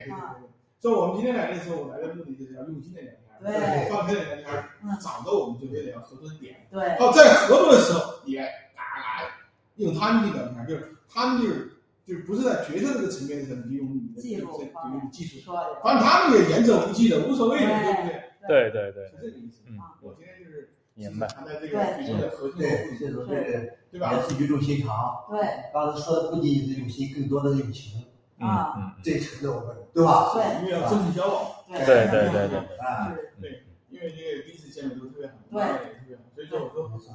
所以我们今天来的时候，我来的目的就是要用心的聊天，对，放开的聊天，找到我们就觉得要合作的点。对，在合作的时候也用他们去聊天，就是他们就是不是在决策这个层面的时候，你就用你的技术，反正他们也言者无忌的，无所谓的，对不对？对，是这个意思。我今天就是明白谈的这个决策的核心部分，对吧？也是语重心长。对，刚才说的不仅仅是用心，更多的用情。真诚的我们，对吧？对，因为要真诚交往。对，因为这个彼此见面都特别好，对，也特别好，所以说我说